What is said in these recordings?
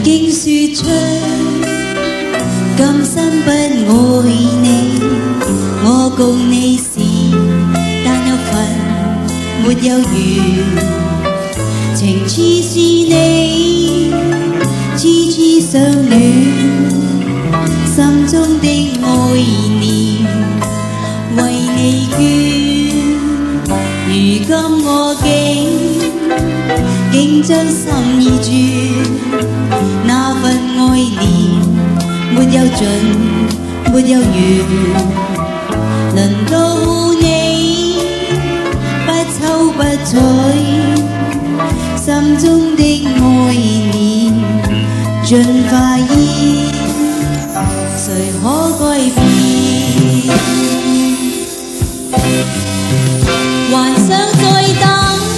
經說出今生不愛你，我告你是但有份沒有緣，情似是你痴痴相戀，心中的愛念為你捐，如今我竟將心意轉，那份愛念沒有盡，沒有完。輪到你不瞅不睬，心中的愛念盡化煙，誰可改變？還想再等。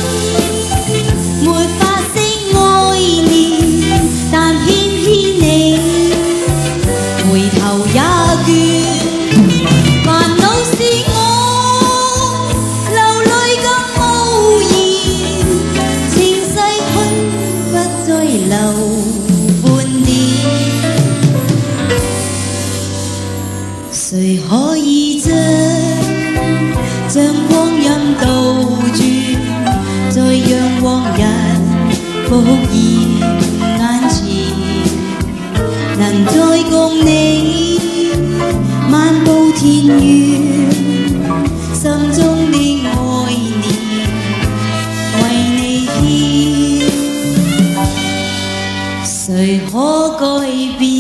誰可以將光陰倒轉，再讓往日復現眼前，能再共你漫步田園，心中的愛念為你獻，誰可改變？